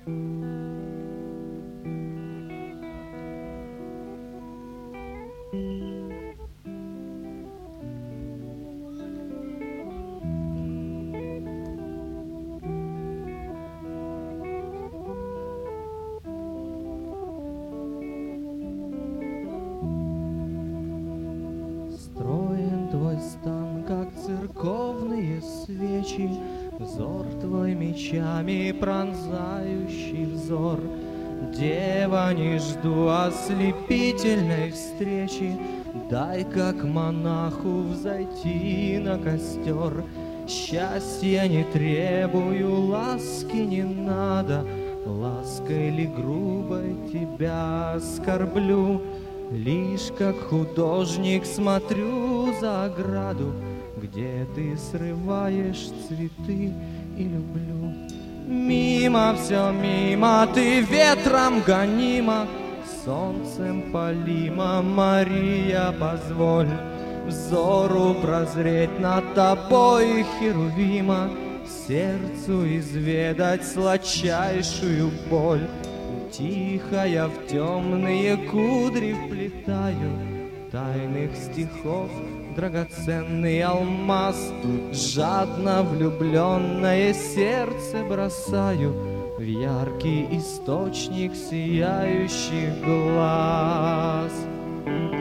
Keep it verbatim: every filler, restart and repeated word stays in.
Строен твой стан, как церковные свечи, взор твой мечами пронзающий взор. Дева, не жду ослепительной встречи, дай, как монаху, взойти на костер. Счастья не требую, ласки не надо, лаской ли грубой тебя оскорблю. Лишь как художник смотрю за ограду, где ты срываешь цветы, и люблю. Мимо все мимо, ты ветром гонима, солнцем палима, Мария, позволь взору прозреть над тобой херувима, сердцу изведать сладчайшую боль. Тихо я в темные кудри вплетаю тайных стихов драгоценный алмаз, жадно влюбленное сердце бросаю в яркий источник сияющих глаз.